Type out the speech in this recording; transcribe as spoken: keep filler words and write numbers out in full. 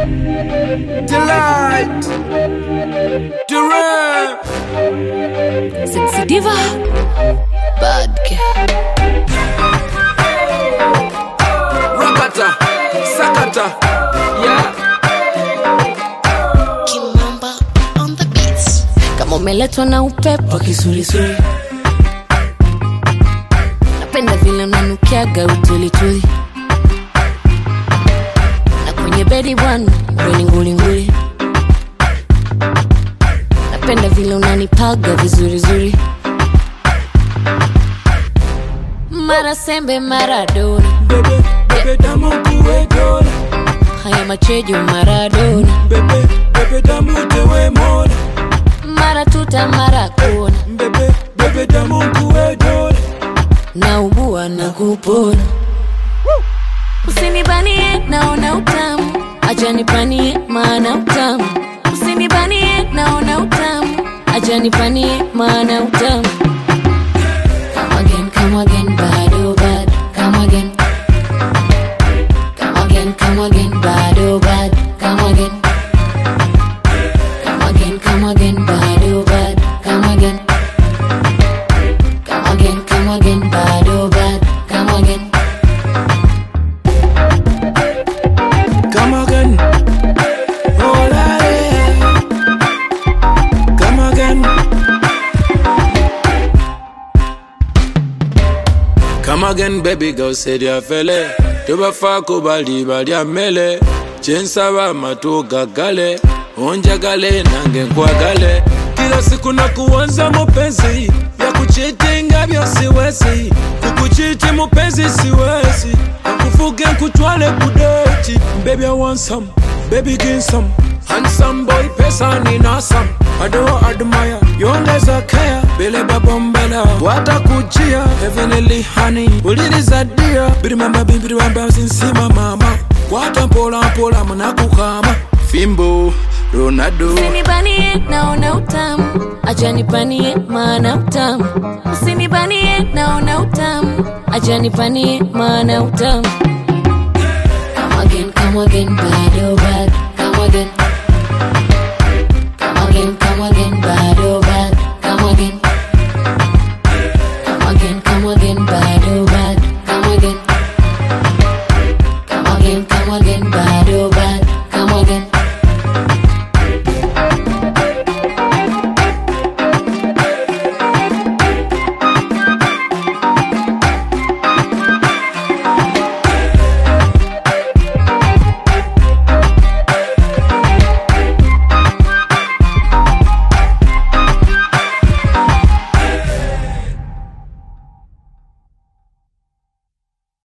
Delight. Durant. Sexy diva. Bad girl. Rakata. Sakata. Yeah. Kimamba on the beats. Kama umeletwa na upepo kisulisuli. Napenda vile unanukiaga utulituli. Na kwenye bedi bwana, weni nguli nguli. Napenda vile unanipaga vizuri zuri. Mara sembe Maradona. Bebe, bebe damu kuwe dola. Haya machejo Maradona. Bebe, bebe damu tewe mola. Mara tuta mara kona. Bebe, bebe damu kuwe dola. Na ugua na kupona. Usinibanie naona utamu. Acha nipanie maana utamu. Usinibanie naona utamu. Acha nipanie maana utamu. Come again, come again, bad oh bad. Come again. Come again, come again, bad oh bad. Come again. Come again, come again, bad oh bad. Come again. Come again, come again, bad oh bad. Come again. Come again. Oh la yeah. Come again. Come again, baby girl, said ya fele. Tuba fako bali bali amele. Chensaba matoga gale. Onja gale nange kwa gale. Kila siku na kuanza mupenzi. Ya kuchiti ngabyo siwezi. Kukuchiti mupenzi siwezi. Kufuge kutwale kudeti. Baby I want some, baby give some. Handsome boy pesa ni nasam. I don't admire, you always a care. Bele babombela, wata kujia. Heavenly honey, ulili za dear. Birimamba birimamba sinsima mama. Wata mpola mpola mnakukama. Fimbo, Ronaldo. Usinibanie naona utamu. Acha nipanie maana utamu. Usinibanie naona utamu. Acha nipanie maana utamu. Come again, come again, bye.